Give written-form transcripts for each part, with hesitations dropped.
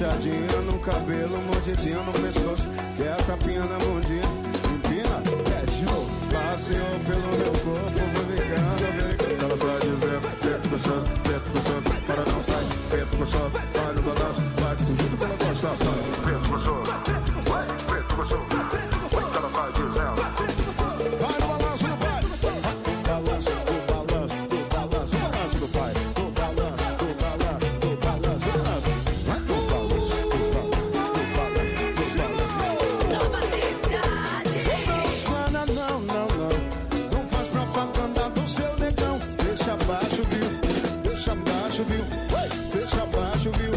puxadinha no cabelo, mordidinha no pescoço, quer tapinha na bundinha, empina, show. Passeou pelo meu corpo, vou brincando. Ela vai dizer, preto gostoso, para não sair, preto gostoso, vai no balanço, vai com tudo pela gostação. Preto gostoso, vai, preto gostoso, ela vai dizendo, vai no balanço do pai, balanço, do balanço, do balanço, balanço do pai, do balanço, do balanço, do balanço, vai do balanço, do balanço, do balanço, Nova Cidade. Não faz propaganda do seu negão. Deixa abaixo, viu? Deixa abaixo, viu? Deixa abaixo, viu?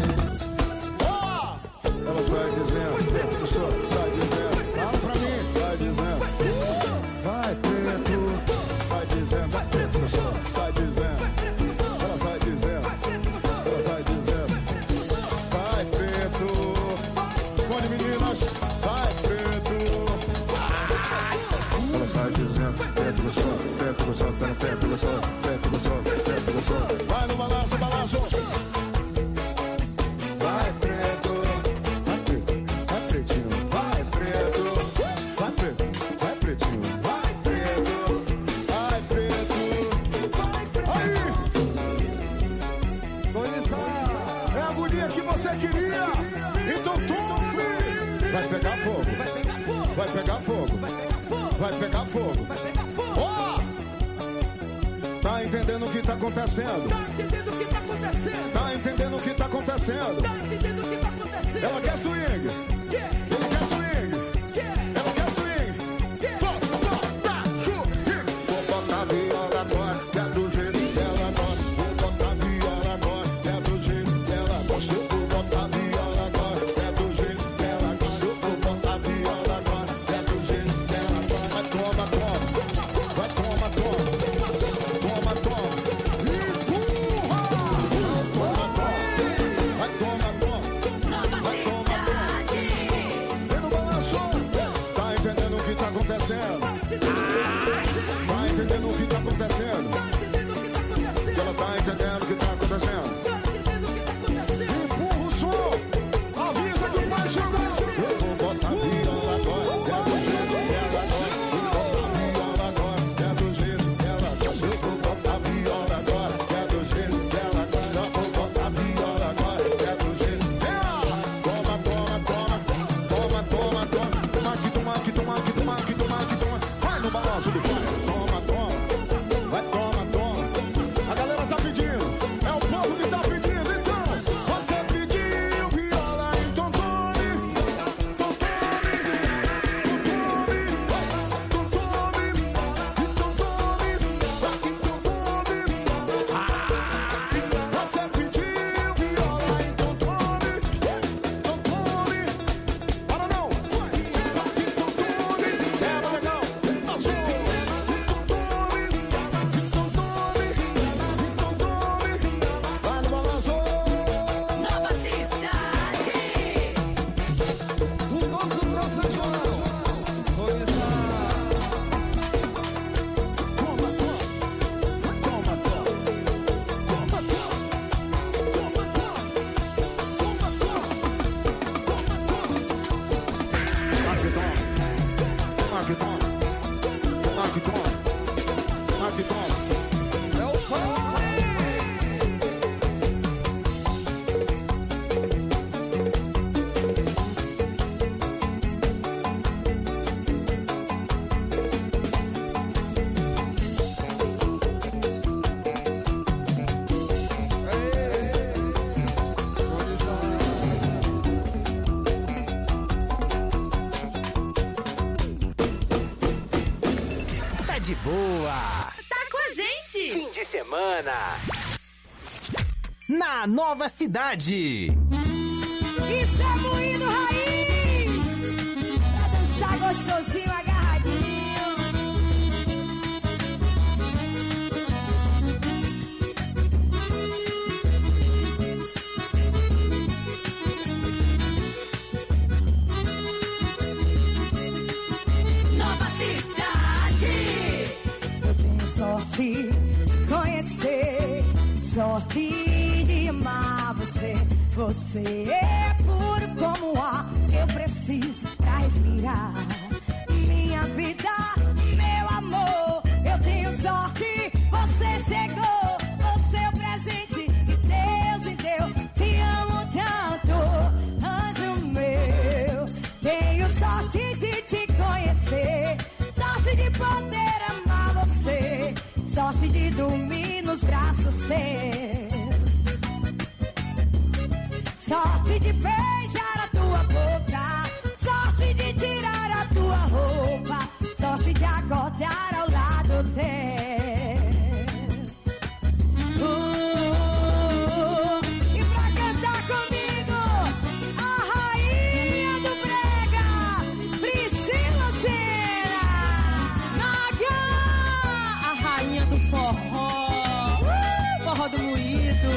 Ela sai dizendo, pessoa, sai dizendo, fala pra mim, sai dizendo, vai preto, sai dizendo, vai preto, pessoa, sai dizendo, ela sai dizendo, vai preto, esconde meninas, vai preto. Ela sai dizendo, preto gostoso, preto gostoso, preto gostoso, preto gostoso, preto gostoso. Vai no balanço, balanço. Vai preto, vai preto, vai pretinho, vai preto, vai preto, vai pretinho, vai preto, vai preto. Aí! É a agonia que você queria. Então tome! Vai pegar fogo, vai pegar fogo, vai pegar fogo. Ó! Tá entendendo o que tá acontecendo? Tá entendendo o que tá acontecendo? Ela quer swing. Ele quer swing. Ela quer swing. Vou botar a viola agora, que é do jeito que ela gosta. Vou botar a viola agora, que é do jeito que ela gosta. Vou botar a viola agora, que é do jeito que ela gosta. Vou botar a viola agora, que é do jeito que ela gosta. Vai, toma, toma. Vai, toma, toma. Toma, toma. Empurra! Toma, toma. Vai, toma, toma. Nova Cidade. Vem no balanço. Tá entendendo o que tá acontecendo? Tá entendendo o que tá acontecendo? Ela tá entendendo o que tá acontecendo? Empurra o som. Avisa que vai chegar. Eu vou botar a viola agora, que é do jeito que ela gosta. Vou botar a viola agora, que é do jeito que ela gosta. Eu vou botar a viola agora, que é do jeito que ela gosta. Eu vou botar a viola agora, que é do jeito que ela. Toma, toma, toma, toma, toma, toma. Toma aqui, toma aqui, toma aqui, toma aqui, toma aqui, toma. Vai no balanço do pai. Toma, toma. Vai, toma, toma. A galera tá pedindo. É o povo que tá pedindo. Então, você pediu viola, então tome. Então tome. Então tome. Então tome. Então tome. Você pediu viola, então tome. Então tome. Para não. Então tome. É legal. Passou. Então tome. Então tome. Então tome. Vai no balanço. Nova Cidade. O nosso São João. Toma, toma. Toma, toma. Toma, toma. Toma, toma. Toma, toma. Toma, toma. Toma, toma. Toma, toma. Toma, toma. É o pai. Tá de boa. Tá com a gente. Fim de semana. Na Nova Cidade. Isso é moído raiz. Pra dançar gostosinho, agarradinho. Nova Cidade. Eu tenho sorte de conhecer, sorte de amar você. Você é puro como o ar que eu preciso pra respirar. Minha vida, meu amor, eu tenho sorte. Você chegou, você é o presente que Deus me deu. Te amo tanto, anjo meu. Tenho sorte de te conhecer, sorte de poder amar você, sorte de dormir nos braços teus, sorte de beijar a tua boca, sorte de tirar a tua roupa, sorte de acordar ao lado teu. E pra cantar comigo, a rainha do brega, Priscila Senna. Naga, a rainha do forró, forró do moído.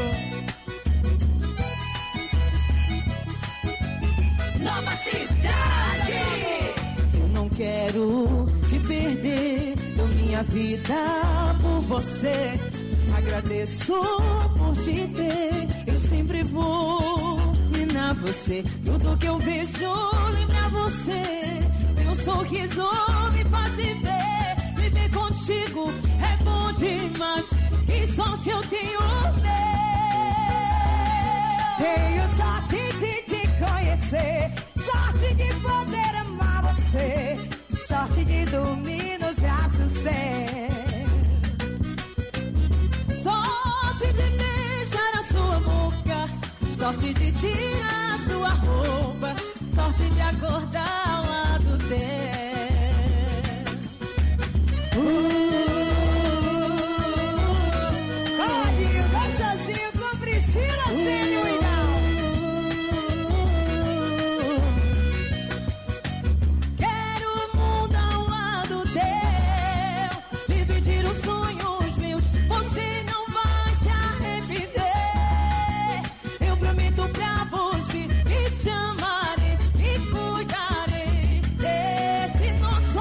Nova Cidade. Eu não quero te perder, dou minha vida por você. Agradeço por te ter, eu sempre vou minar você. Tudo que eu vejo lembra você. Teu sorriso me faz viver. Viver contigo é bom demais. Que sorte eu tenho Tenho sorte de te conhecer, sorte de poder amar você, sorte de dormir nos braços teus, sorte de beijar a sua boca, sorte de tirar a sua roupa, sorte de acordar ao lado dela. Olha, gostosinho com Priscila Senna. Quero o mundo ao lado teu, dividir os sonhos meus, você não vai se arrepender. Eu prometo pra você que te amarei e cuidarei desse nosso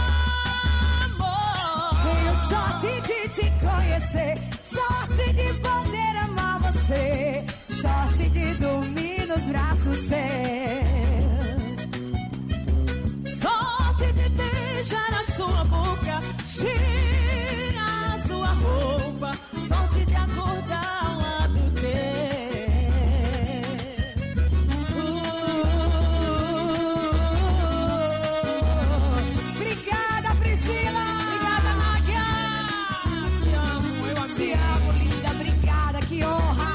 amor. Tenho sorte de te conhecer, sorte de poder amar você, sorte de dormir nos braços teus, Sorte de beijar a sua boca, tirar a sua roupa, sorte de acordar ao lado Obrigada, Priscila. Obrigada, Nádia. Te amo, eu amei. Te amo, linda. Obrigada, que honra.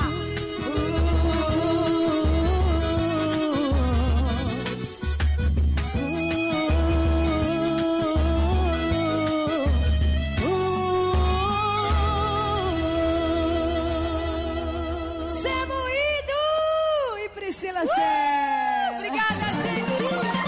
Zé Moído e Priscila Senna. Obrigada, gente.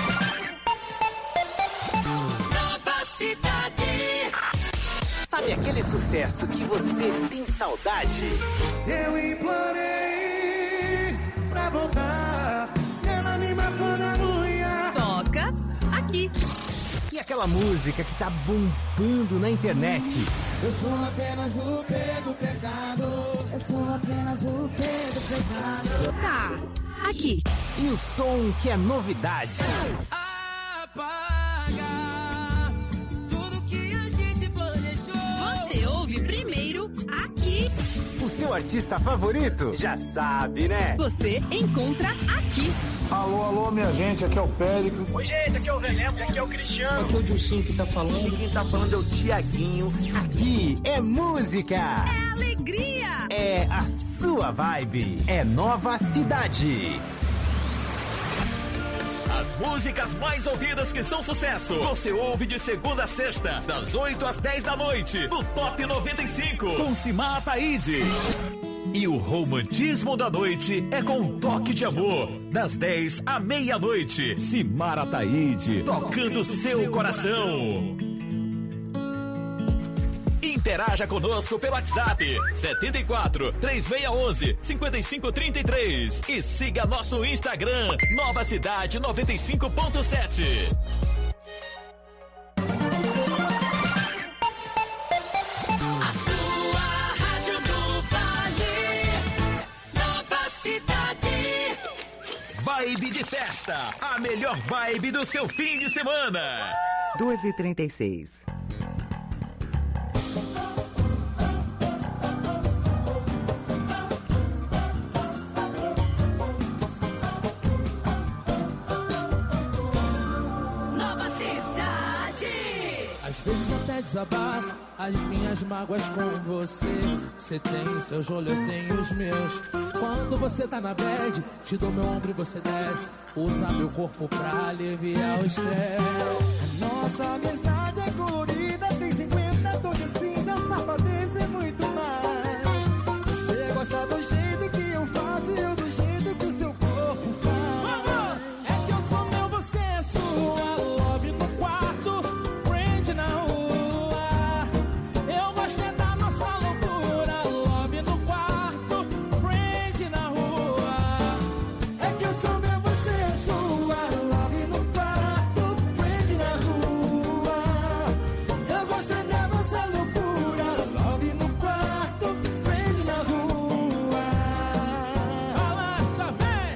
Nova Cidade. Sabe aquele sucesso que você tem saudade? Eu implorei pra voltar, ela me matou na unha. Toca aqui. E aquela música que tá bombando na internet? Eu sou apenas o P do pecado. Eu sou apenas o P do pecado. Tá aqui. E o som que é novidade? Apaga tudo que a gente planejou. Você ouve primeiro aqui. O seu artista favorito? Já sabe, né? Você encontra aqui. Alô, alô, minha gente, aqui é o Péricles. Oi, gente, aqui é o Zé Neto, aqui é o Cristiano. Aqui é o Dilcinho que tá falando. E quem tá falando é o Tiaguinho. Aqui é música. É alegria. É a sua vibe. É Nova Cidade. As músicas mais ouvidas que são sucesso. Você ouve de segunda a sexta, das 8 às 10 da noite, no Top 95, com Simar Ataíde. E o romantismo da noite é com um toque de amor, das 10 à meia-noite. Simar Ataíde, tocando seu coração. Interaja conosco pelo WhatsApp 74 3611 5533 e siga nosso Instagram Nova Cidade 95.7. A sua rádio do Vale. Nova Cidade. Vibe de festa, a melhor vibe do seu fim de semana. 2h36. Nova Cidade. Às vezes até desabafo as minhas mágoas com você. Você tem seus olhos, eu tenho os meus. Quando você tá na bad, te dou meu ombro e você desce. Usa meu corpo pra aliviar o estresse. Nossa amizade é colorida, tem 50 tons de cinza, safadeza e muito mais. Você gosta do jeito que eu faço e eu do jeito que o seu corpo faz. É que eu sou meu, você é sua. Love no quarto, friend na rua. Eu gosto é da nossa loucura. Love no quarto, friend na rua. É que eu sou meu, você é sua. Love no quarto, friend na rua. Eu gosto é da nossa loucura. Love no quarto, friend na rua. Balança, vem!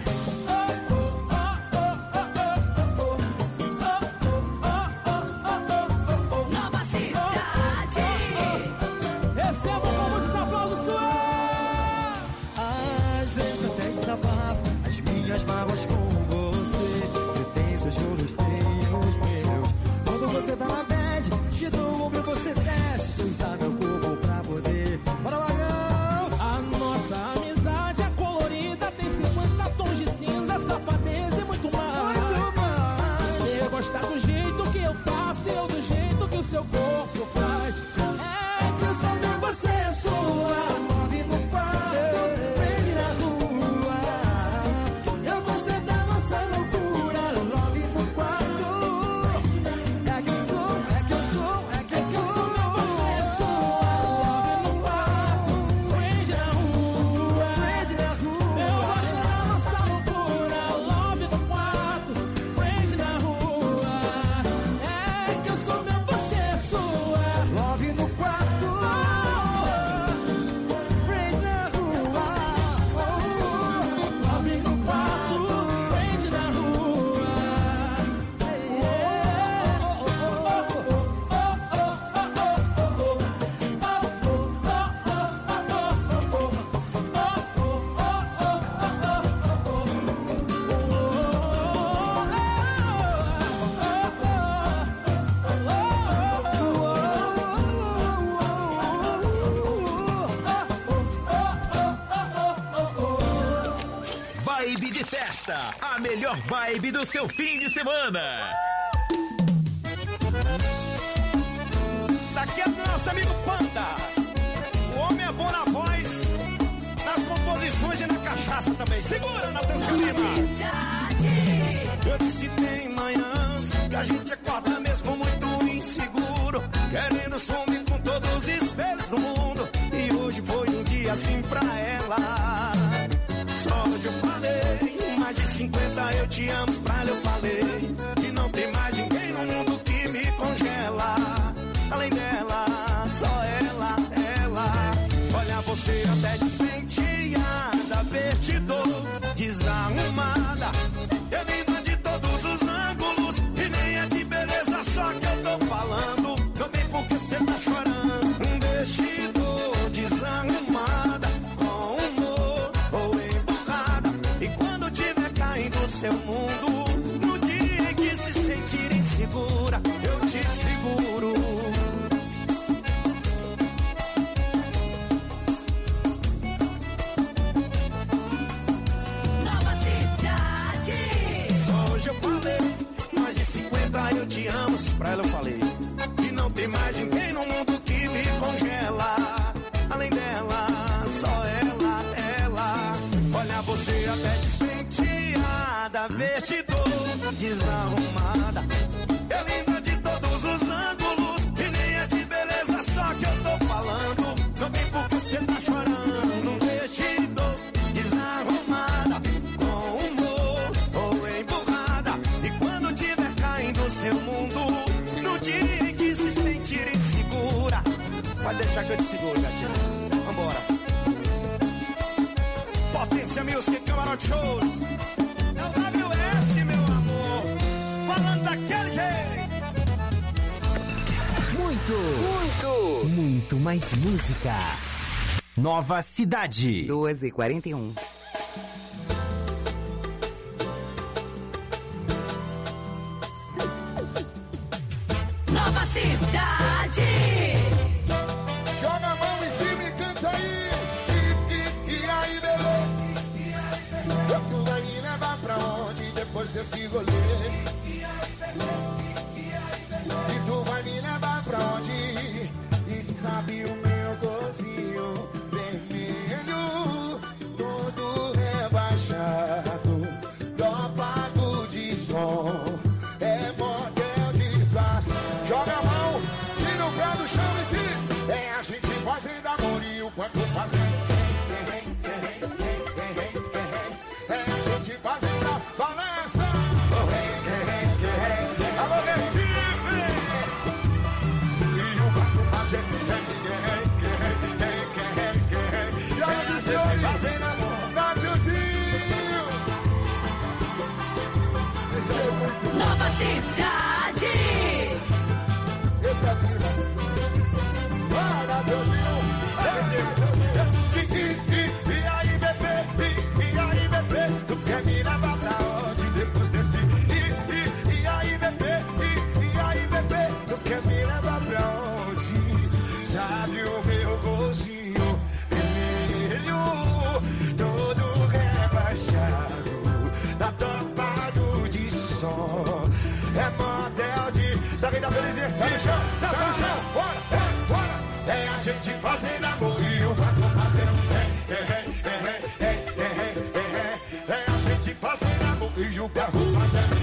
Nova Cidade. Receba um pouco de aplausos suave! Às vezes até desabafo as minhas mágoas com você. Você tem seus juros, tem os meus. Quando você tá na bad, te dou um ombro e você desce. Usa meu corpo pra poder. Bora, Magrão! A nossa amizade é colorida, tem 50 tons de cinza, safadeza e muito mais. Muito mais. Eu gosto do jeito que eu faço, eu do jeito que o seu corpo faz. É que eu sou meu, você é sua. Love no quarto, friend na rua. Eu gosto é da nossa loucura. Love no quarto. É que eu sou, é que eu sou, é que É que eu sou meu, você é sua. Love no quarto, friend na rua. friend na rua. Eu gosto da nossa loucura. Love no quarto, friend na rua. É que eu sou meu, você é sua. Love no quarto, friend na rua. Love no quarto, friend na rua. Vibe de festa, a melhor vibe do seu fim de semana. Isso aqui é do nosso amigo Panda. O homem é bom na voz, nas composições e na cachaça também. Segura na Tancelina. Eu disse tem manhãs que a gente acorda mesmo muito inseguro, querendo sumir com todos os espelhos do mundo. E hoje foi um dia assim pra ela. Só hoje eu falei, mais de 50 eu te amo, pra ela eu falei. E não tem mais ninguém no mundo que me congela. Além dela, só ela, ela. Olha você até despenteada, vestidor, desarrumada. Eu linda de todos os ângulos, e nem é de beleza só que eu tô falando. Também porque você tá chorando. Um vestido desarrumada, com humor ou embarrada. E quando tiver caindo o seu mundo, no dia em que se sentir insegura, eu te seguro. Nova Cidade. Só hoje eu falei, mais de 50 eu te amo, pra ela eu falei. E não tem mais ninguém no mundo que me congela. Além dela, só ela, ela. Olha você até despenteada, vestidor, desarrumada. É linda de todos os ângulos, e nem é de beleza só que eu tô falando. Não tem por que você tá chorando. Um vestido desarrumada, com humor ou emburrada. E quando tiver caindo o seu mundo, no dia em que se sentir insegura, pode deixar que eu te seguro, gatinha. Vambora. Potência Music, Camarote Shows. É o Muito mais música. Nova Cidade. 2h41. Nova Cidade. Joga a mão em cima e canta aí. E aí, bebê? Tu vai me levar pra onde depois desse rolê? E tu vai me levar pra onde? E sabe o meu gozinho vermelho, todo rebaixado, dopado de som, é modelo de sas. Joga a mão, tira o pé do chão e diz: é a gente fazendo amor e o quanto fazendo. É a gente fazendo a balança. Alô, Recife! E o quanto fazendo. Senhoras e senhores, fazendo amor. Natanzinho! Esse é muito Nova Cidade. Esse é a vida. Bora, Deusinho. E aí, bebê? E aí, bebê? Tu quer me levar pra onde depois desse? E aí, bebê? E aí, bebê? Tu quer me levar pra onde? Sabe o meu gozinho vermelho, todo rebaixado, tá tampado de som, é modelo de... Sabe da felicidade? Tá no chão, tá no chão, bora! É a gente fazendo amor e o barco fazendo... É a gente fazendo amor e o barco fazendo...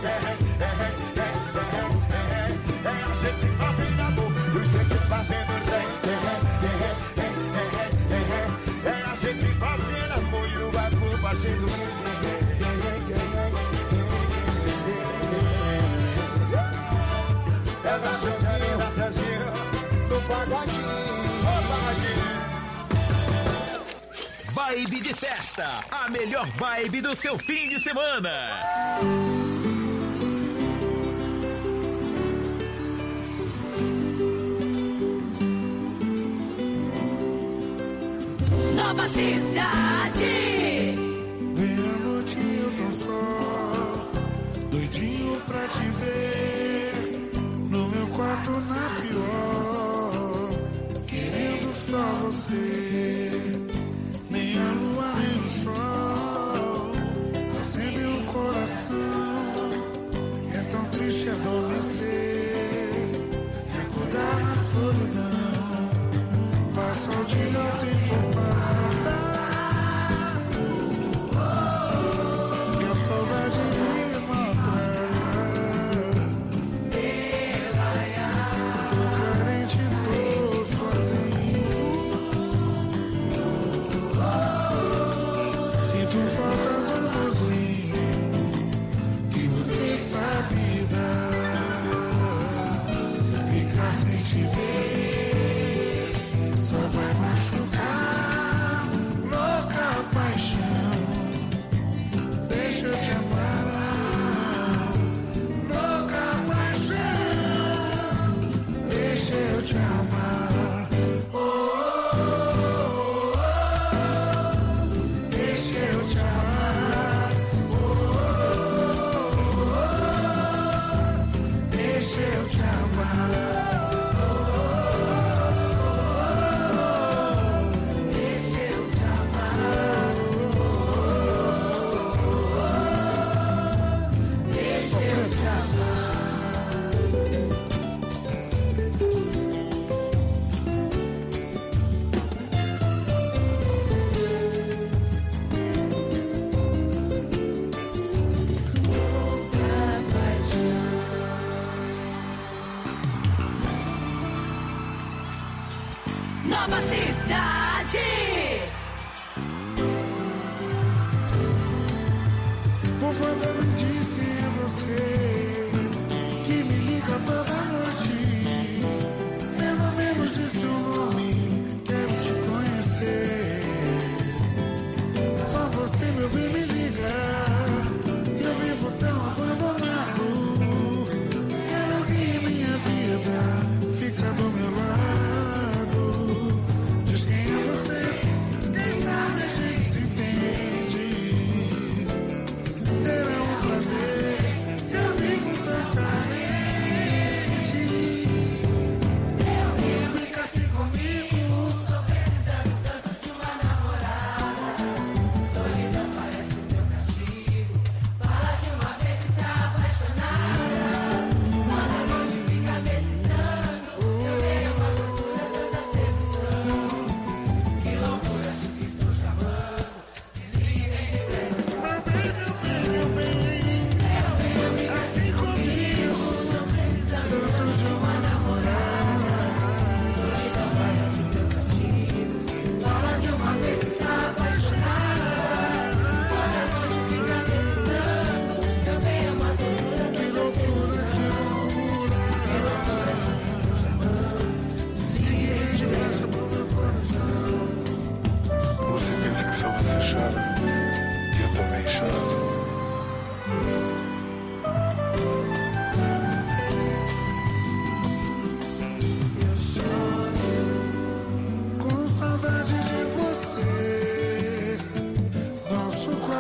É a gente fazendo amor e a gente fazendo... É a gente fazendo amor e o barco fazendo... É da Josinha, da Brasil, do pagodinho. Vibe de festa, a melhor vibe do seu fim de semana. Nova Cidade. Meia noite eu tô só, doidinho pra te ver, no meu quarto na pior, querendo só você. Nem a lua nem o sol acendeu o coração. É tão triste adormecer, acordar na solidão. Passa o dia, o tempo passa, e a saudade me maltrata. Tô carente, tô sozinho. Sinto falta do amorzinho que você sabe dar. Ficar sem te ver só vai machucar. Louca paixão, deixa eu te amar. Louca paixão, deixa eu te amar. Oh, oh, oh, oh. Deixa eu te amar. Oh, oh, oh. Deixa eu te amar. Nova Cidade. Por favor, me diz quem é você, que me liga toda noite. Pelo menos diz seu nome, quero te conhecer. Só você, meu bem, me liga. Eu vivo tão abandonado. Quero que minha vida fica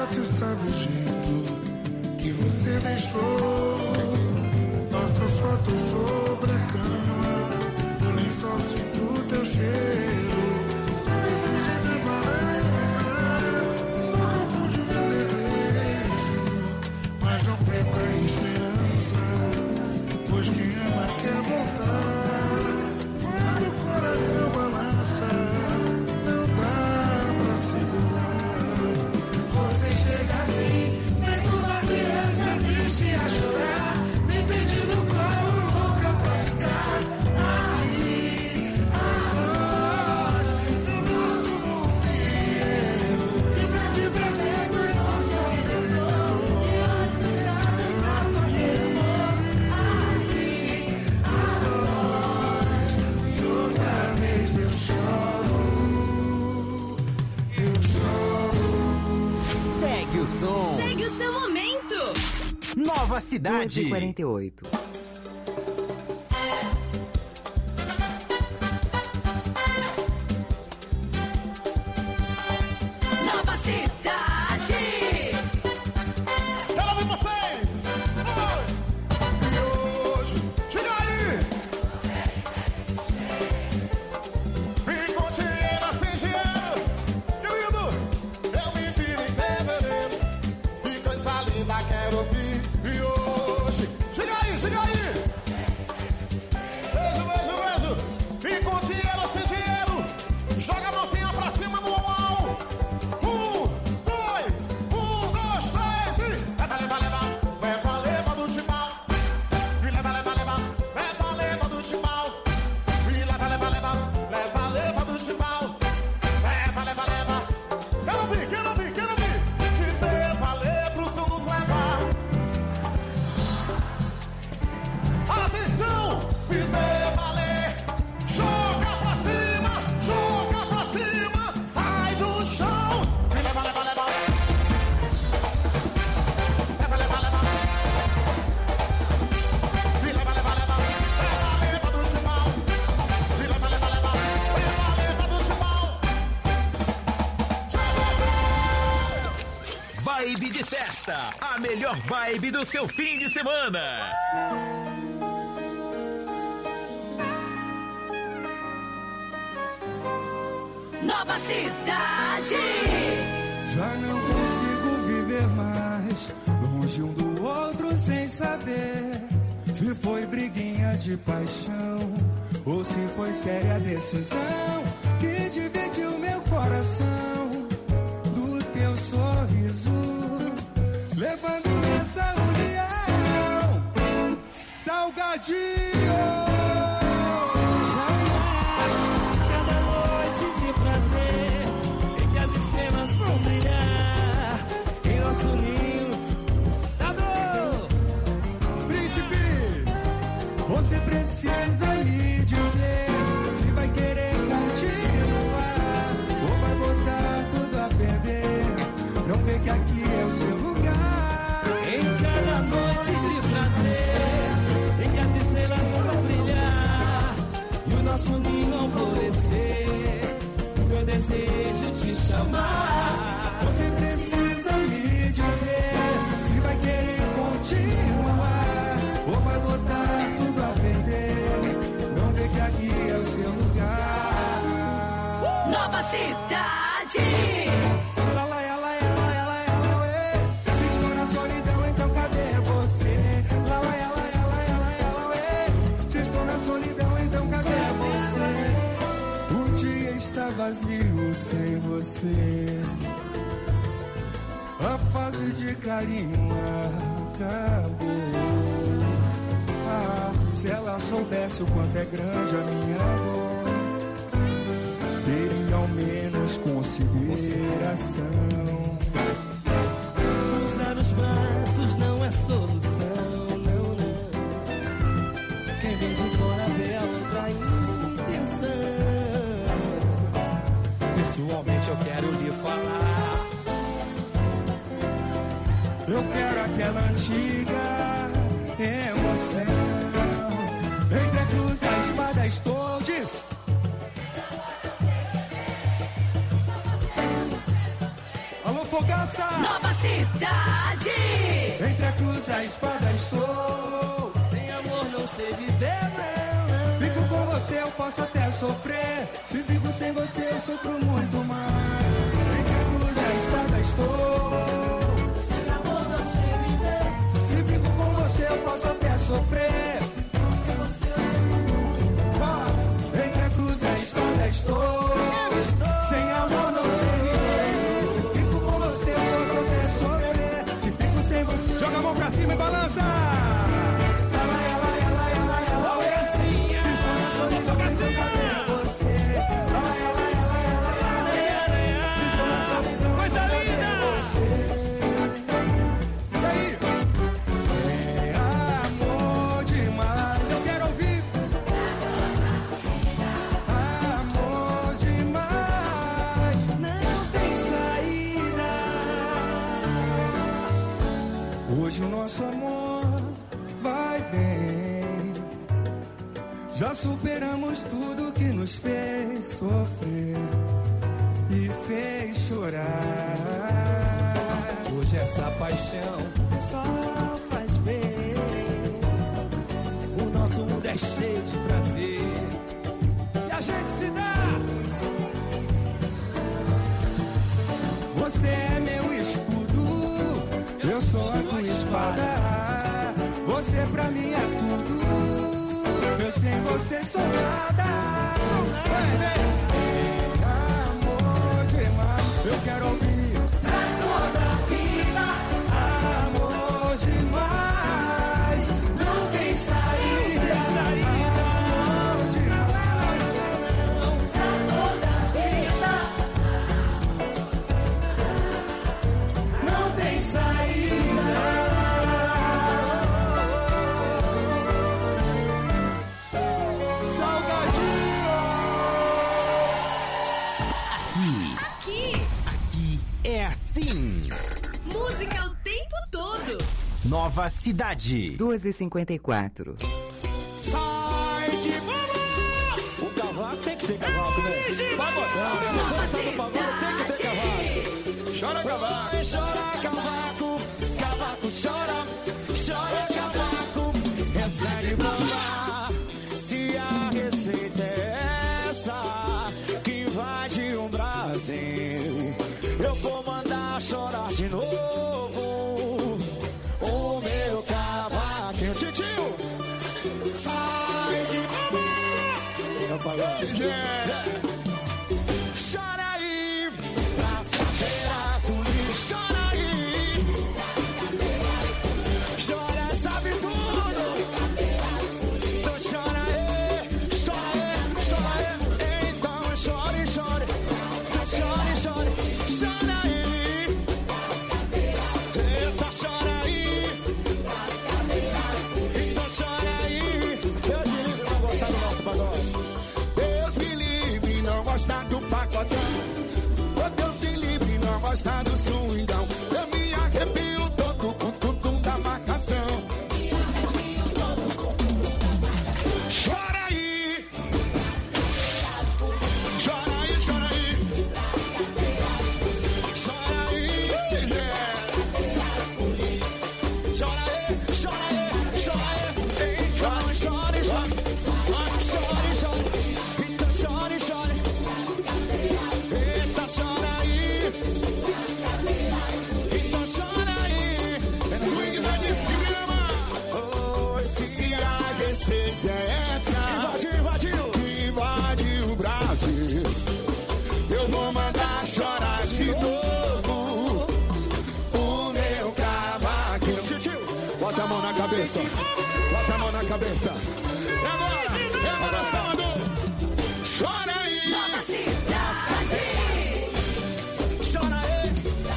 quarto está do jeito que você deixou. Nossas fotos sobre a cama, no lençol sinto teu cheiro. Só imagem prepara iluminar, só confunde o meu desejo. Mas não perca a esperança, pois quem ama quer voltar. Quando o coração balança, não dá pra segurar. Você chega assim, feito uma criança triste a chorar, me pedindo colo, louca pra ficar aqui a sós, no nosso mundo inteiro. Se pra ser aguento só seu dedo, e hoje já está fazendo aqui a sós. E outra vez eu choro, eu choro. Segue o som. Segue o seu momento. Nova Cidade. 48. Nova Cidade. Quero ouvir vocês! E hoje, chega aí! Me conte dinheiro sem dinheiro, querido! Eu me viro em fevereiro, e coisa linda quero ouvir. E hoje, chega aí, chega aí! Beijo, beijo, beijo! Me conte dinheiro sem dinheiro, joga a mãozinha pra cima no uau! 1, 2, 3 e... Leva, leva, leva, leva, leva do chimbal. E leva, leva, leva, leva, leva do chimbal. E leva, leva, leva, leva, leva do chimbal. Leva, leva, leva. Quero ouvir, quero ouvir, quero ouvir. Que dê valer pro som nos levar. Atenção, que dê valer. Joga pra cima, sai do chão. E leva, leva, leva. Leva, leva, leva. E leva, leva, leva. Leva, leva do chimbal. E leva, leva, leva. Leva, leva do chimbal. Vibe de festa, a melhor vibe do seu fim de semana. Nova Cidade. Já não consigo viver mais longe um do outro sem saber se foi briguinha de paixão ou se foi séria a decisão que dividiu meu coração do teu sorriso, levando nessa união salgadinho. Cada noite de prazer em que as estrelas vão brilhar em nosso ninho da dor. Príncipe, você precisa me dizer se vai querer continuar ou vai botar tudo a perder. Não vê que aqui é o seu lugar. Em cada noite de prazer em que as estrelas vão brilhar e o nosso ninho vão florescer, meu desejo te chamar. Você precisa me dizer se vai querer continuar ou vai botar tudo a perder. Não vê que aqui é o seu lugar. Nova Cidade. Lá, lá, lá, lá, lá, lá, lá, ué. Se estou na solidão, então cadê você? Lá, lá, lá, lá, lá, lá, lá, ué. Se estou na solidão, então cadê você? O dia está vazio sem você. A fase de carinho acabou. Ah, se ela soubesse o quanto é grande a minha dor, teria ao menos consideração. Cruzar os braços não é solução, não, não. Quem vem de fora vê a outra intenção. Pessoalmente eu quero lhe falar, eu quero aquela antiga emoção. Entre a cruz e a espada estou diz. Alô, fogaça. Nova Cidade. Entre a cruz e a espada estou. Sem amor não sei viver, Fico com você, eu posso até sofrer. Se fico sem você, eu sofro muito mais. Entre a cruz e a espada estou. sem amor não sei viver. Se fico com você, eu posso até sofrer. Se fico sem você, eu sofro muito. Entre a cruz e a espada estou. Sem amor não sei viver. Se fico com você, eu posso até sofrer. Se fico sem você, joga a mão pra cima e balança. Hoje o nosso amor vai bem. Já superamos tudo que nos fez sofrer e fez chorar. Hoje essa paixão só faz bem. O nosso mundo é cheio de prazer e a gente se dá. Você é meu escudo, eu sou a tua espada. Você pra mim é tudo, eu sem você sou nada. Amor demais, eu quero ouvir pra toda a vida. Amor demais, não tem saída. Amor demais, pra toda a vida. Não tem saída. É assim. Música o tempo todo. Nova Cidade. 2h54. Sai de mamãe! O cavaco tem que ter cavaco, né? Vai botar. Nova Tem que ter cavaco. Chora cavaco! Chora cavaco, cavaco chora, chora cavaco, recebe bomba. Se a receita é essa que invade o Brasil, eu vou mandar chorar de novo o meu cavaquinho. Titio! Sai de mamãe! Chora aí, pra saber azul. Chora aí, chora, sabe tudo. Então chora aí, chora aí. Então chore, chore. Então chore, chore. Chora aí. Eita, chora aí. Então chora aí. Deus me livre não gostar do nosso pagode. Deus me livre não gostar do pacotão. Oh, Deus me livre não gostar do swingão. Eu me arrepio todo com tudo da marcação. Chora aí. Chora aí, chora aí. Chora aí, chora aí, chora aí, chora aí. Então chore, chore. Chore, chore. Então chore, chore. Eita, chora aí. Então chora aí. Swing da desgrama. Oh, Se a receita é essa invadiu. que invade o Brasil, eu vou mandar chorar de novo o meu cavaquinho. Titio. Bota a mão na cabeça, bota a mão na cabeça. E agora, é a nação do chora aí. Nova Cidade. Chora aí.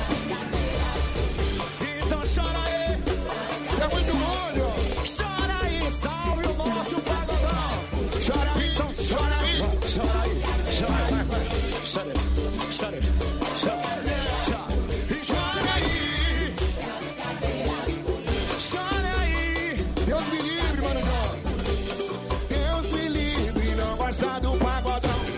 Então chora aí. Isso é muito molho. Chora aí, salve o nosso pagodão. Chora aí, então chora aí. Chora aí, chora aí, chora aí, chora aí, chora. E chora aí. Chora aí. Deus me livre, mano. Deus me livre, não gosta do pagodão.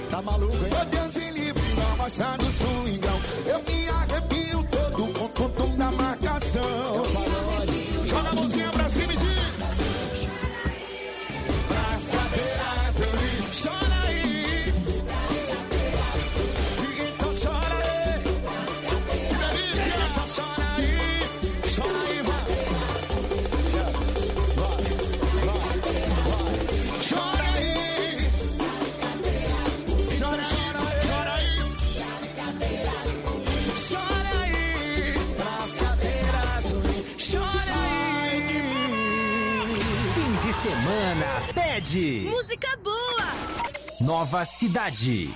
semana pede música boa. Nova Cidade.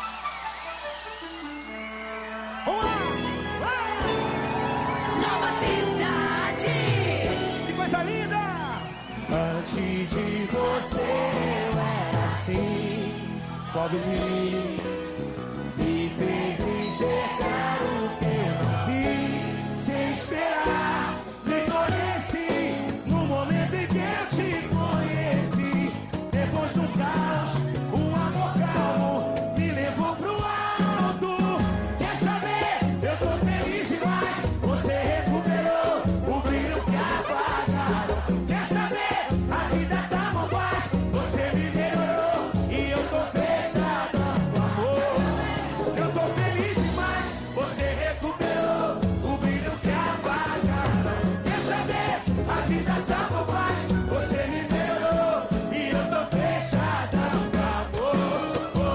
Nova Cidade. Que coisa linda! Antes de você eu era assim, pobre de mim, me fez enxergar o que eu não vi, sem esperar, me conheci, no momento em que eu te conheci, depois do caos, um amor calmo, me levou pro alto, quer saber, eu tô feliz demais, você recuperou o brilho que apagaram, quer saber, a vida tá bom paz, você me melhorou, e eu tô fechado com amor, eu tô feliz demais, você recuperou o brilho que apagaram, quer saber, a vida tá bom paz, você me melhorou, e eu tô fechado com amor,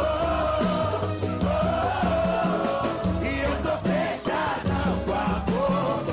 e eu tô fechado com amor.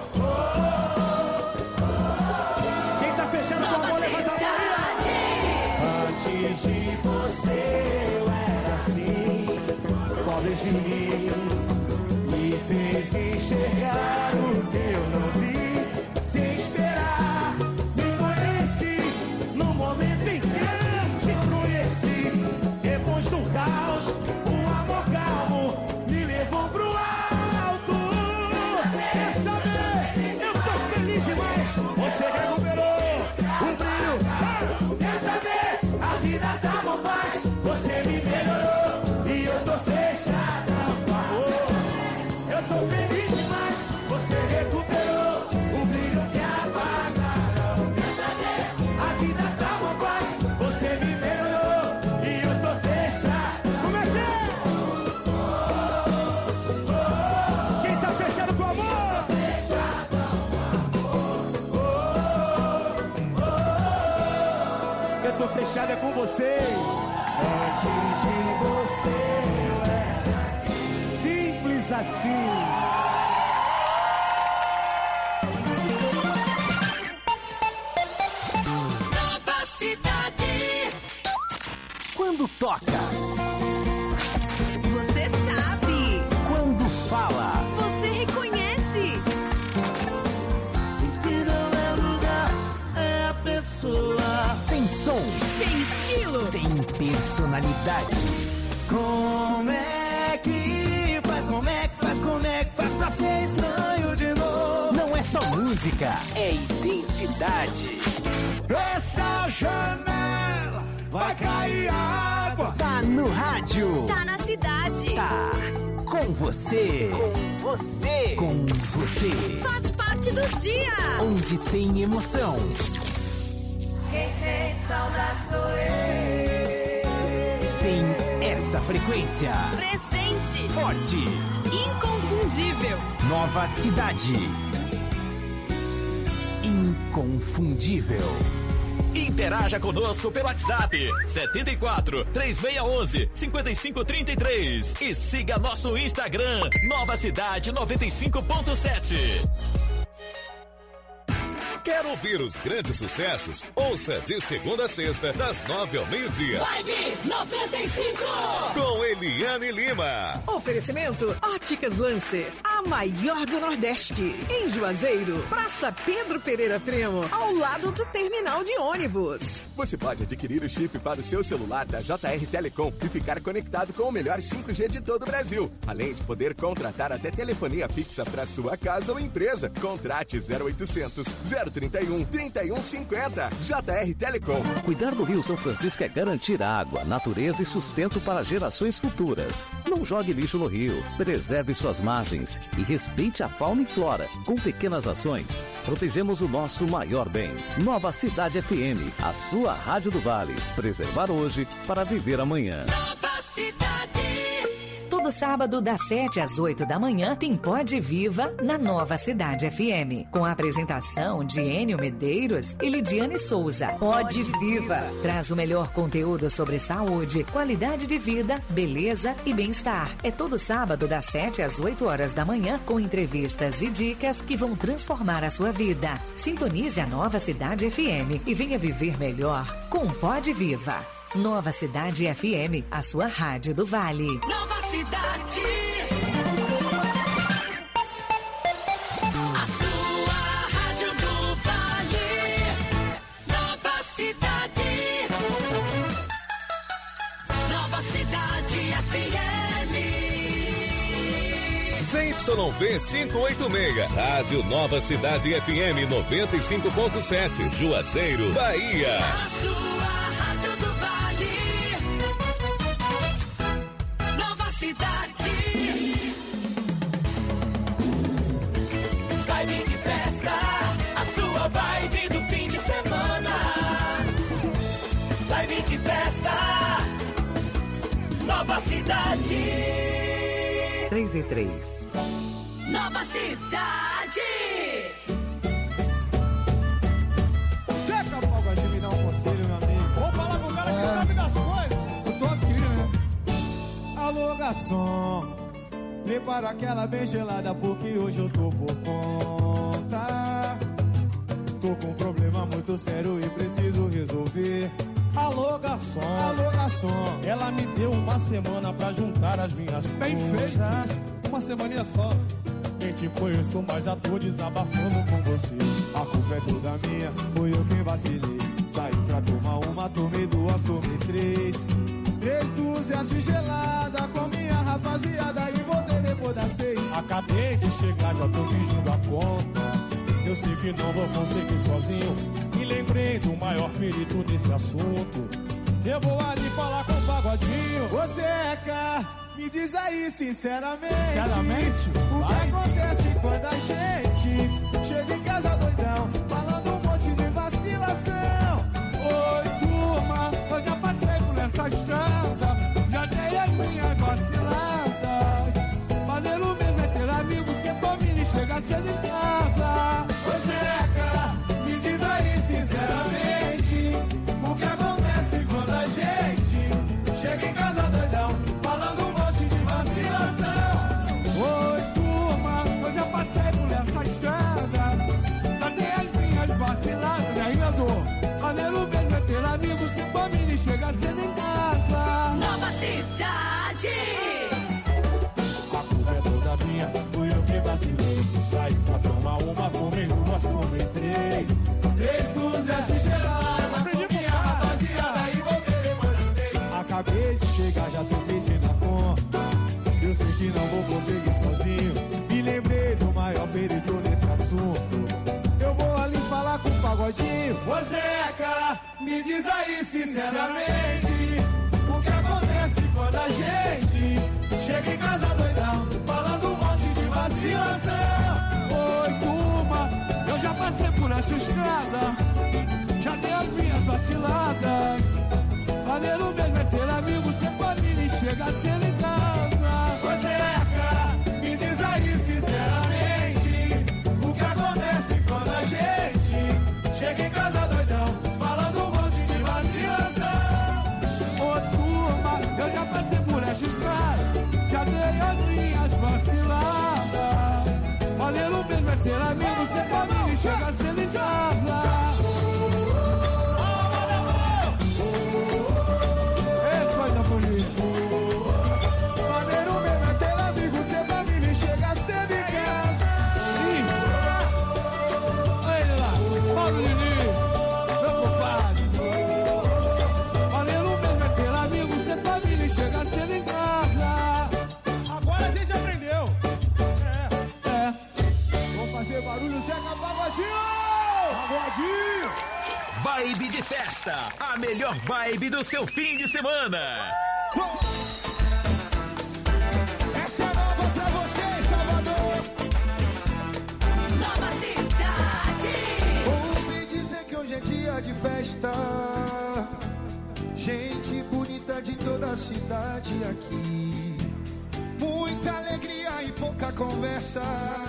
Quem tá fechado com amor, levanta a mão. Antes de você eu era assim, pobre de mim, me fez enxergar o que eu não vi, sem esperar, me conheci, no momento em que eu te conheci, depois do caos, um amor calmo, me levou pro alto, quer saber, eu tô feliz demais, você recuperou o brilho, quer saber, a vida tá bom paz, você me melhorou, e eu tô fechada com amor, eu tô feliz demais, você recuperou o brilho que apagaram, quer saber, a vida tá bom paz, você me melhorou, e eu tô fechado. Como é que é? Quem tá fechado com amor? Eu tô fechado é com vocês. Antes de você eu era assim, simples assim. Nova Cidade. Quando toca, Você sabe. quando fala, Você reconhece. Que não é lugar, é a pessoa. tem som, Tem estilo. tem personalidade. Como é que faz, como é que faz, como é que faz pra ser estranho de novo? Não é só música, é identidade. Essa janela vai cair água. Tá no rádio, Tá na cidade. tá com você, com você, com você. Faz parte do dia. Onde tem emoção, Quem sente saudade sou eu. tem essa frequência. Presente. Forte, Inconfundível. Nova Cidade. Inconfundível. Interaja conosco pelo WhatsApp 74 3611 5533 e siga nosso Instagram Nova Cidade 95.7. Quer ouvir os grandes sucessos? Ouça de segunda a sexta, das 9 ao meio-dia. Vibe 95. Com Eliane Lima. Oferecimento Óticas Lancer, a maior do Nordeste. Em Juazeiro, Praça Pedro Pereira Primo, ao lado do terminal de ônibus. Você pode adquirir o chip para o seu celular da JR Telecom e ficar conectado com o melhor 5G de todo o Brasil. Além de poder contratar até telefonia fixa para sua casa ou empresa. Contrate 0800 031 3150. JR Telecom. Cuidar do Rio São Francisco é garantir água, natureza e sustento para gerações futuras. Não jogue lixo no rio, preserve suas margens e respeite a fauna e flora. Com pequenas ações, protegemos o nosso maior bem. Nova Cidade FM, a sua rádio do Vale. Preservar hoje para viver amanhã. Nova Cidade. Todas Todo sábado, das 7 às 8 da manhã, tem Pode Viva na Nova Cidade FM. Com a apresentação de Enio Medeiros e Lidiane Souza. Pode Viva traz o melhor conteúdo sobre saúde, qualidade de vida, beleza e bem-estar. É todo sábado, das 7 às 8 horas da manhã, com entrevistas e dicas que vão transformar a sua vida. Sintonize a Nova Cidade FM e venha viver melhor com Pode Viva. Nova Cidade FM, a sua rádio do Vale. Nova Cidade. A sua rádio do Vale. Nova Cidade. Nova Cidade FM. ZYV 586, Rádio Nova Cidade FM 95.7, Juazeiro, Bahia. A sua rádio do Vale. Nova Cidade. Vibe de festa, a sua vibe do fim de semana. Vibe de festa, Nova Cidade. 3 e 3. Nova Cidade. Sempre a folga de me dar um conselho, meu amigo. Vamos falar com o cara que sabe das coisas. Eu tô aqui, né? Alô, garçom, prepara aquela bem gelada porque hoje eu tô por conta. Tô com um problema muito sério e preciso resolver. Alô, garçom, ela me deu uma semana pra juntar as minhas bem feitas. Uma semaninha só. Nem te conheço, mas já tô desabafando com você. A culpa é toda minha, foi eu quem vacilei. Saí pra tomar uma, tomei duas, tomei três. 3 dúzias de gelada com minha rapaziada e voltei depois das 6. Acabei de chegar, já tô pedindo a conta. Eu sei que não vou conseguir sozinho. Me lembrei do maior perito desse assunto. Eu vou ali falar com o Pagodinho. Ô Zeca, me diz aí sinceramente, o que acontece quando a gente chega em casa doidão, falando um monte de vacilação. Oi, turma, eu já passei por essa estrada, já dei as minhas vaciladas. Maneiro mesmo é ter amigo, ser família e chegar cedo em casa. Ô Zeca, me diz aí sinceramente, o que acontece quando a gente chega em casa doidão, falando um monte de vacilação. Oi, turma, eu já passei por essa estrada, já dei as minhas vaciladas, né, Inador? Maneiro mesmo é ter amigo, ser família e chegar cedo em casa. Nova Cidade. A culpa é toda minha, fui eu que vacilei. Saí pra tomar uma, tomei duas, tomei 3. 3 dúzias de gelada com minha rapaziada e voltei depois das 6. Acabei de chegar, já tô pedindo a conta. Eu sei que não vou conseguir sozinho. Me lembrei do maior perito nesse assunto. Eu vou ali falar com o Pagodinho. Ô Zeca, me diz aí sinceramente, o que acontece quando a gente chega em casa doidão, falando um monte de vacilação. Oi, turma, eu já passei por essa estrada, já dei as minhas vaciladas. Maneiro mesmo é ter amigo, ser família e chegar cedo em casa. Ô Zeca, me diz aí sinceramente, o que acontece quando a gente chega em casa doidão, falando um monte de vacilação. Ô turma, eu já passei por essa estrada, já dei as minhas vaciladas. Maneiro mesmo é ter amigo, ser família e chegar cedo em casa. Maneiro mesmo é ter amigo, ser família e chegar cedo em casa. Olha lá, Paulo Lili, meu compadre. Maneiro mesmo é ter amigo, ser família e chegar cedo em casa. Agora a gente aprendeu. Vamos fazer barulho, Zeca Pagodinho! Pagodinho! Vibe de festa, a melhor vibe do seu fim de semana. Essa é nova pra você, Salvador. Nova Cidade. Ouvi dizer que hoje é dia de festa. Gente bonita de toda a cidade aqui. Muita alegria e pouca conversa.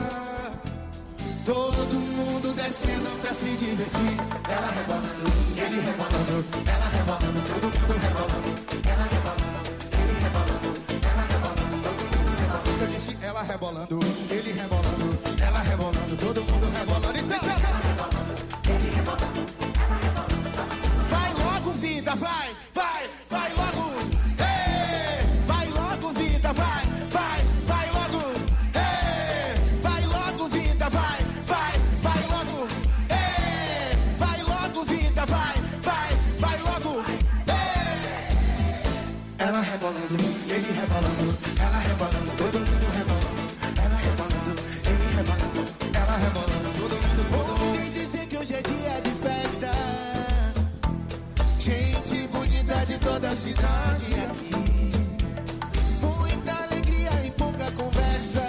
Todo mundo descendo pra se divertir. Ela rebolando, ele rebolando. Ela rebolando, todo mundo rebolando. Ela rebolando, ele rebolando. Ela rebolando, todo mundo rebolando. Eu disse ela rebolando, ele rebolando. Ela rebolando, todo mundo rebolando. Então, ela rebolando, ele rebolando. Ela rebolando. Vai logo, vida, vai, vai, vai logo. Ei, vai logo, vida, vai, vai, vai logo. Ei, vai logo, vida, vai. Vai logo, ei, vai logo, vida, vai, vai, vai logo, ei. Ela rebolando, ele rebolando, ela rebolando, todo mundo rebolando. Ela rebolando, ele rebolando, ela rebolando, todo mundo. Vem dizer que hoje é dia de festa. Gente bonita de toda a cidade aqui. Muita alegria e pouca conversa.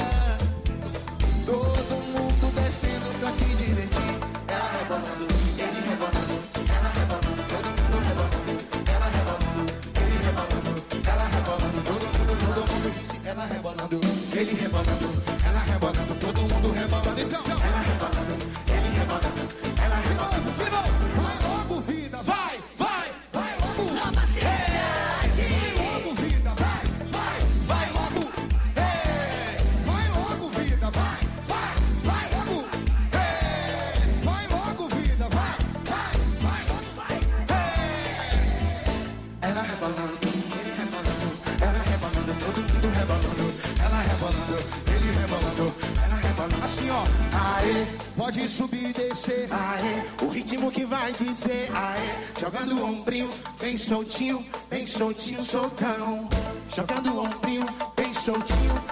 Todo mundo descendo pra se divertir. Ela rebolando, ele rebolando. Ela rebolando, todo mundo rebolando. Ela rebolando, ele rebolando. Ela rebolando, todo mundo disse. Ela rebolando, ele rebolando. Ela rebolando, todo mundo rebolando. Então, ela rebolando, ele rebolando. Ela rebolando, vai logo, vida, vai, vai, vai logo. Nova cidade. Vai logo, vida, vai, vai, vai logo. Vai logo, vida, vai. Vai logo, hey, vai logo, vida, vai, vai, vai logo, vai, hey. Ela rebolando, ele rebolando, ela rebolando, todo mundo rebolando, ela rebolando, ele rebolando, ela rebolando. Assim ó, aê, pode subir e descer, aê, o ritmo que vai dizer, aê, jogando o ombrinho, bem soltinho, soltão, jogando o ombrinho, bem soltinho,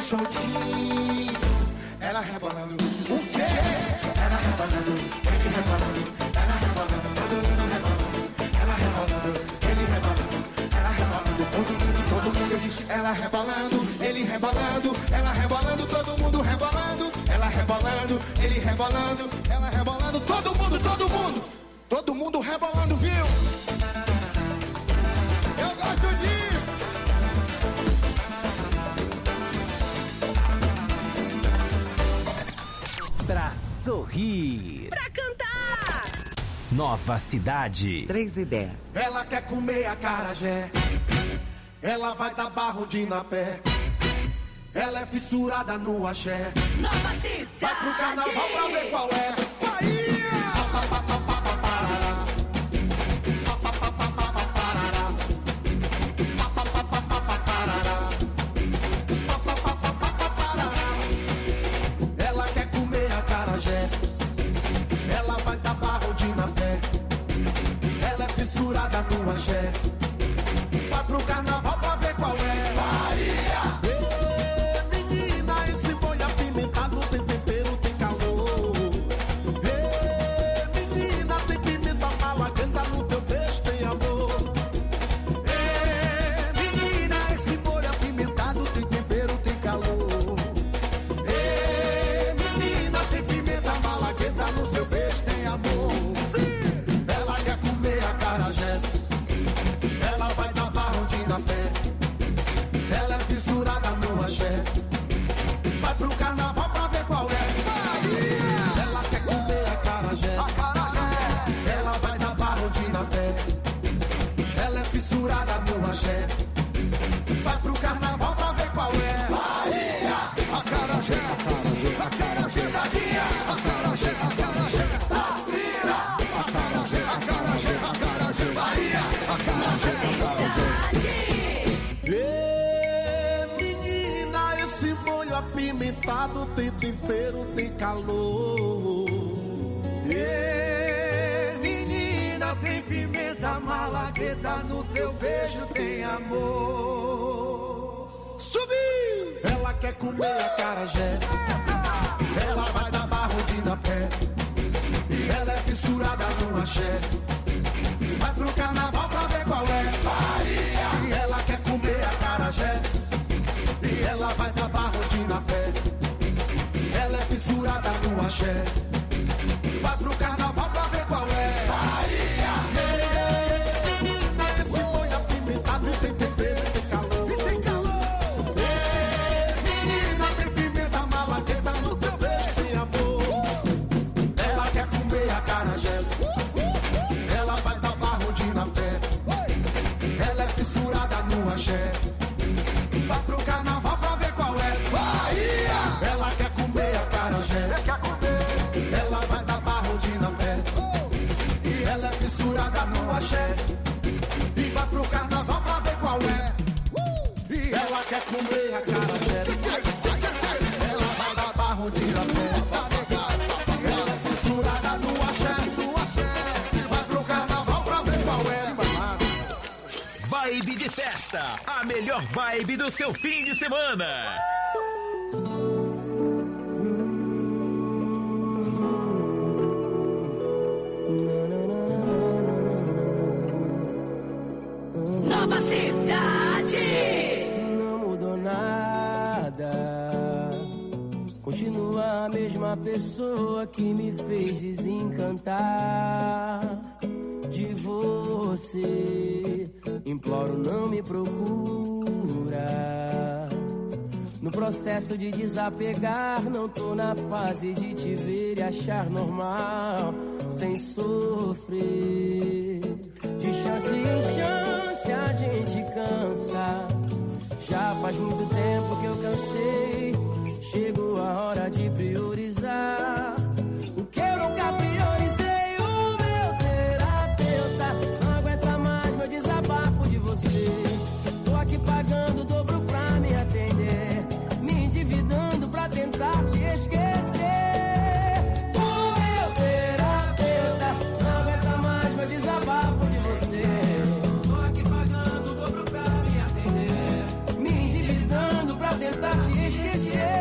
ela rebolando, o quê? Ela rebolando, ele rebolando, ela rebolando, todo mundo rebolando, ela rebolando, ele rebolando, ela rebolando, todo mundo, eu disse, ela rebolando, ele rebolando, ela rebolando, todo mundo rebolando, ela rebolando, ele rebolando, ela rebolando, todo mundo rebolando, viu? Eu gosto disso. Pra sorrir. Pra cantar. Nova cidade. 3:10. Ela quer comer acarajé. Ela vai dar barro de na pé. Ela é fissurada no axé. Nova cidade. Vai pro carnaval pra ver qual é. Bahia! Ela quer comer acarajé. Ela vai dar barro de na pé. Ela é fissurada no axé. Vai pro carnaval pra ver qual é. Bahia! Ei, menina, esse molho apimentado tem tempero, tem calor. Ei, menina, tem pimenta malaganda no teu beijo, tem amor. Ei, menina, esse molho apimentado tem tempero, tem calor. Ei, menina, tem pimenta malagueta no seu beijo, tem amor. Sim. Ela quer comer acarajé. Ela vai dar barro de na pé. Ela é fissurada no axé. Vai pro carnaval pra ver qual é. Ela quer comer acarajé. Ela vai dar barro de na pé. Ela é fissurada no axé. Vai pro carnaval pra ver qual é. Bahia! Acarajé, acarajé, acarajé, tadinha. Acarajé, acarajé, Tacira. Acarajé, acarajé, acarajé, Bahia. Acarajé, acarajé. Ei, menina, esse molho apimentado tem tempero, tem calor. Ei, menina, tem pimenta malagueta no teu beijo, tem amor. Subiu! Ela quer comer acarajé. Ela vai dar barro de na pé. Ela é fissurada no axé. Vai pro carnaval pra ver qual é. Bahia! Ela quer comer acarajé. Ela vai dar barro de na pé. Ela é fissurada no axé. Vai pro carnaval pra ver qual é. Bahia! Menina, esse molho apimentado tem tempero, tem calor. E tem calor. Sexta, a melhor vibe do seu fim de semana. Nova Cidade. Não mudou nada. Continua a mesma pessoa que me fez desencantar de você. Imploro, não me procura. No processo de desapegar, não tô na fase de te ver e achar normal, sem sofrer. De chance em chance a gente cansa. Já faz muito tempo que eu cansei. Chegou a hora de priorizar o que eu nunca priorizei. O meu terapeuta não aguenta mais meu desabafo de você. Tô aqui pagando o dobro pra me atender, me endividando pra tentar te esquecer. O meu terapeuta não aguenta mais meu desabafo de você. Tô aqui pagando o dobro pra me atender, me endividando pra tentar te esquecer.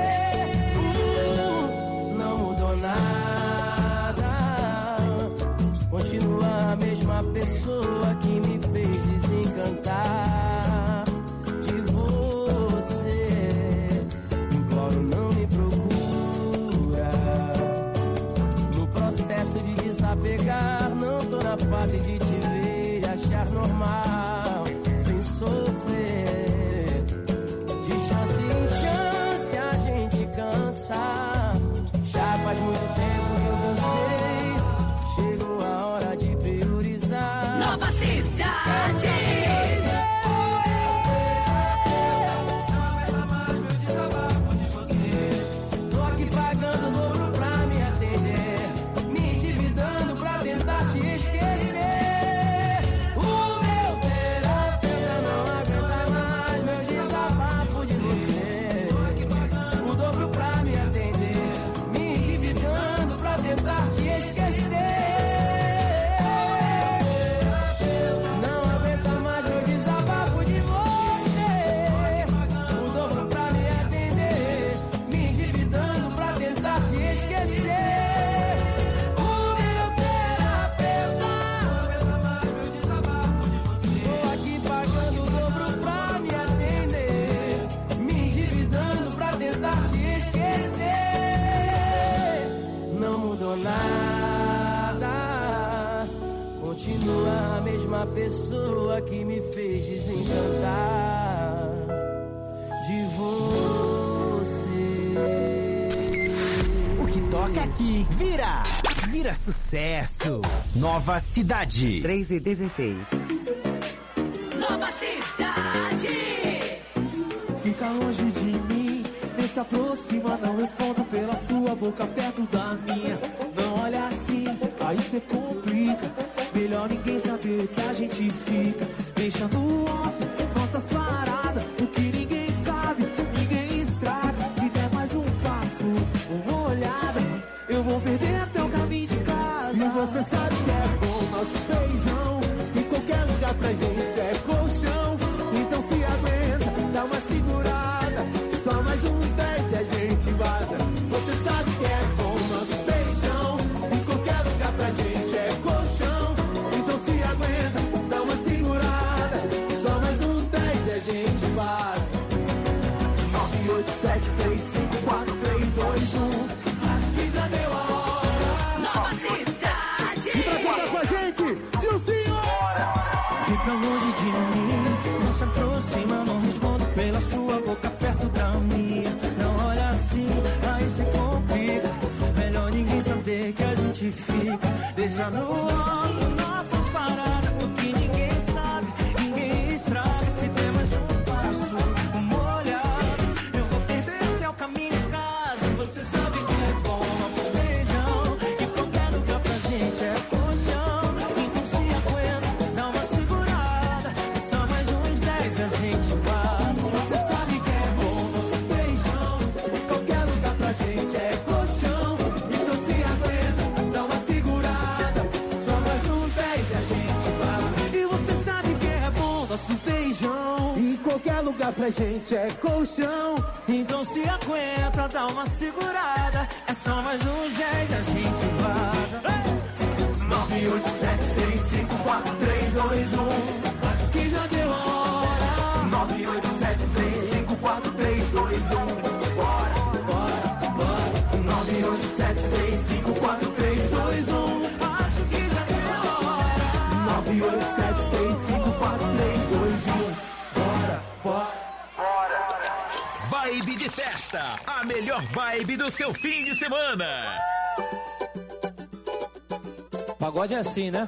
Não mudou nada. Continua a mesma pessoa que me fez desencantar de você. Imploro, não me procura. No processo de desapegar, não tô na fase de te ver e achar normal, sem sofrer. De chance em chance a gente cansa. Já faz muito tempo que eu cansei. Chegou a hora de priorizar. Nova Cidade. Tô aqui pagando o dobro pra me atender, me endividando pra tentar te esquecer. O meu terapeuta não aguenta mais meu desabafo de você. Tô aqui pagando o dobro pra me atender, me endividando pra tentar te esquecer. Não aguenta mais meu desabafo de você. O dobro pra me atender, me endividando pra tentar te esquecer. O meu terapeuta não aguenta mais meu desabafo de você. Tô aqui pagando o dobro pra me atender, me endividando pra tentar te esquecer. Não mudou nada. Continua a mesma pessoa que me fez desencantar de você. O que toca aqui vira sucesso. Nova Cidade. 3:16. Nova Cidade. Fica longe de mim, nem se aproxima, não respondo pela sua boca perto da minha. Não olha assim, aí cê complica. Melhor ninguém saber que a gente fica. Deixa no off nossas paradas, o que ninguém sabe, ninguém estraga. Se der mais um passo, uma olhada, eu vou perder até o caminho de casa. E você sabe que é bom nossos beijão, em qualquer lugar pra gente é colchão. Então se aguenta, dá uma segurada, só mais uns 10 e a gente vaza. Você sabe que é bom nossos beijão, em qualquer lugar pra gente é colchão. Então se aguenta, dá uma segurada, só mais uns 10 e a gente vaza. 9, 8, 7, 6, 5, 4, 3, 2, 1. Acho que já deu a hora. Nova Cidade. E pra contar com a gente, Dilcinho! Fica longe de mim, não se aproxima, não respondo pela sua boca perto da minha. Não olha assim, aí se complica. Melhor ninguém saber que a gente fica. Deixa no alto nossas paradas, o que ninguém sabe, ninguém estraga. Se der mais um passo, uma olhada, eu vou perder até o caminho de casa. Você sabe que é bom nosso beijão, em qualquer lugar pra gente é colchão. Então se aguenta, dá uma segurada, só mais uns 10 a gente vai. Você sabe que é bom nosso beijão, em qualquer lugar pra gente é colchão. Então se aguenta, dá uma segurada, só mais uns lugar pra gente é colchão. Então se aguenta, dá uma segurada. É só mais uns 10 a gente vaza. 987654321. Acho que já deu a hora. 987654321. Bora, bora, bora. 987654321. Acho que já deu a hora. 987654321. Bora, bora. Vibe de festa, a melhor vibe do seu fim de semana. Pagode é assim, né?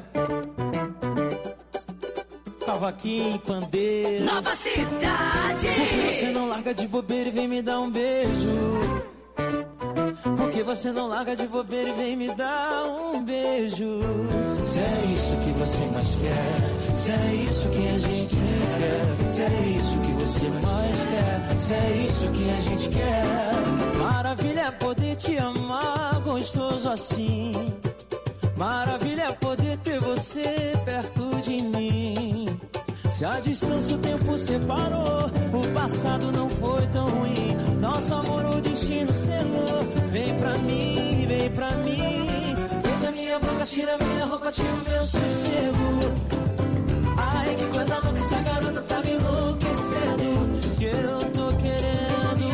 Cavaquinho, pandeiro. Nova Cidade. Por que você não larga de bobeira e vem me dar um beijo? Por que você não larga de bobeira e vem me dar um beijo? Se é isso que você mais quer, se é isso que a gente quer, se é isso que você mais quer, se é isso que a gente quer. Maravilha é poder te amar gostoso assim. Maravilha é poder ter você perto de mim. Se a distância o tempo separou, o passado não foi tão ruim. Nosso amor o destino selou. Vem pra mim, vem pra mim. Beija minha boca, tira minha roupa, tira o meu sossego. Ai, que coisa louca, essa garota tá me enlouquecendo. Que eu tô querendo.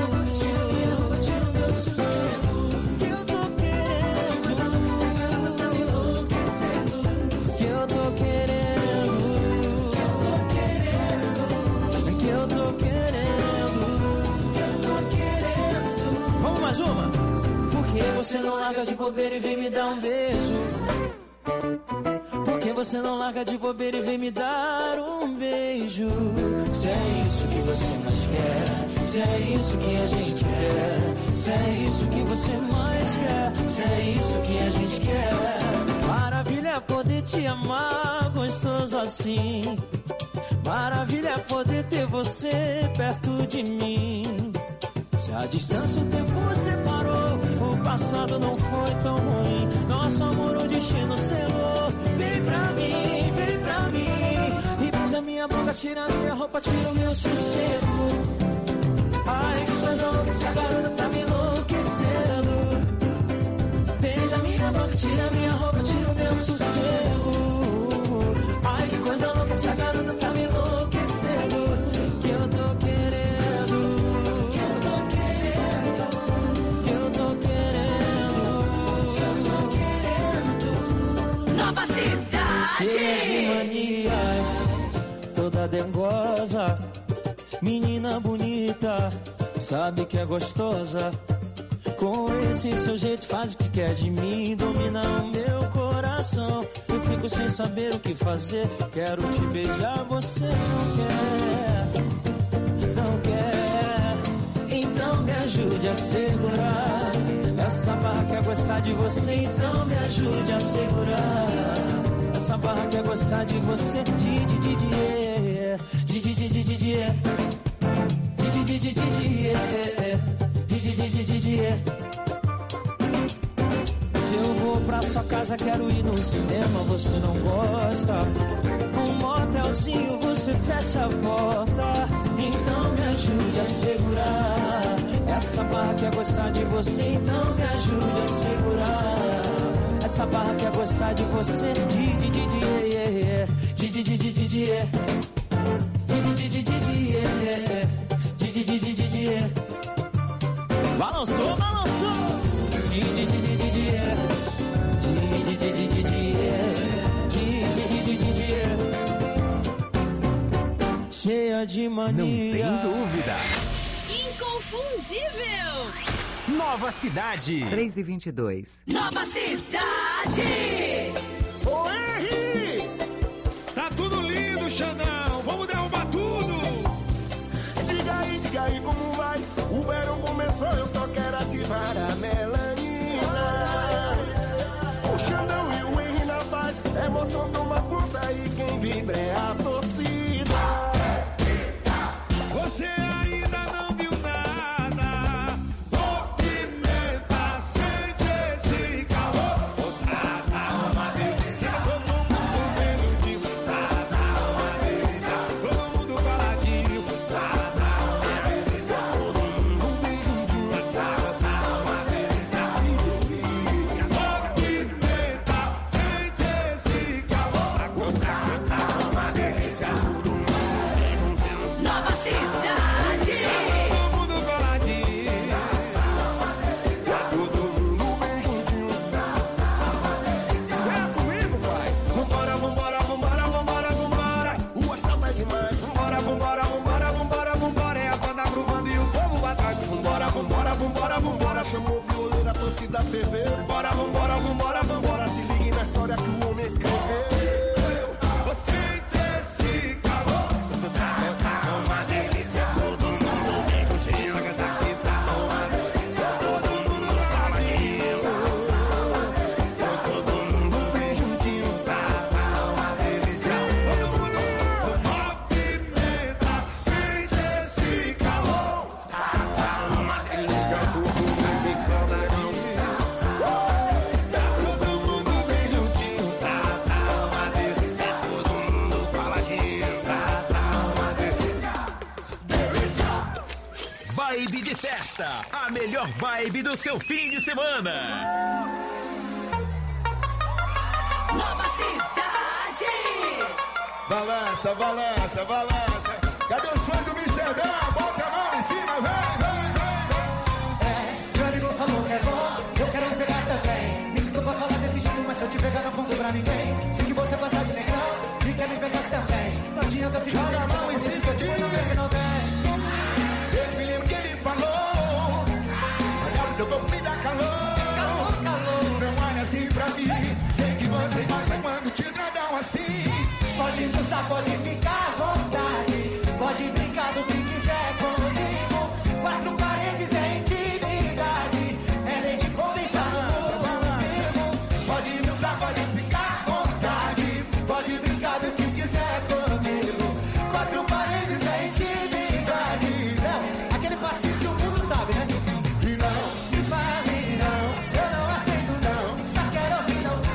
Uma. Por que você não larga de bobeira e vem me dar um beijo? Por que você não larga de bobeira e vem me dar um beijo? Se é isso que você mais quer, se é isso que a gente quer, se é isso que você mais quer, se é isso que a gente quer. Maravilha é poder te amar gostoso assim. Maravilha é poder ter você perto de mim. Se a distância o tempo separou, o passado não foi tão ruim. Nosso amor o destino selou. Vem pra mim, vem pra mim. E beija minha boca, tira minha roupa, tira o meu sossego. Ai, que coisa louca, essa garota tá me enlouquecendo. Beija minha boca, tira minha roupa, tira o meu sossego. Ai, que coisa louca, essa garota tá me enlouquecendo. Que eu tô querendo. Nova Cidade. Cheia de manias, toda dengosa. Menina bonita, sabe que é gostosa. Com esse seu jeito faz o que quer de mim. Domina o meu coração. Eu fico sem saber o que fazer. Quero te beijar, você não quer. Não quer. Então me ajude a segurar. Essa barra quer gostar de você, então me ajude a segurar. Essa barra quer gostar de você. Se eu vou pra sua casa, quero ir no cinema, você não gosta. Um motelzinho, você fecha a porta. Então me ajude a segurar. Essa barra quer gostar de você, então me ajude a segurar. Essa barra quer gostar de você. Balançou, balançou. Cheia de mania. Não tem dúvida. Inconfundível. Nova Cidade. 3h22. Nova Cidade. Ô, R! Tá tudo lindo, Xandão. Vamos derrubar tudo. Diga aí como vai. O verão começou, eu só quero ativar a melanina. O Xandão e o Henry na paz. Emoção toma conta e quem vibra é a torcida. Você ainda não viu nada. Movimenta, sente esse calor. pra ferver. Bora, vambora, vambora, vambora. Se ligue na história que o homem escreveu. Você esse calor. Tá uma delícia. Todo mundo bem juntinho. Tá uma delícia. Todo mundo fala de todo mundo bem juntinho. Tá uma delícia. Todo mundo movimenta. Sente esse calor. Tá uma delícia. Todo mundo bem juntinho. Vibe de festa, a melhor vibe do seu fim de semana. Nova Cidade. Balança, balança, balança. Cadê os fãs do Mr. Dan? Bota a mão em cima, vem, vem, vem. Meu amigo falou que é bom, eu quero me pegar também. Me desculpa falar desse jeito, mas se eu te pegar não conto pra ninguém. Sei que você gosta de negrão e quer me pegar também. Não adianta se joga a mão em cima de mim, não vem. Eu me lembro que ele falou, olha do corpo me dá calor. Calor, calor, não olha assim pra mim. Sei que você gosta quando te tradam assim. Pode dançar, pode ficar.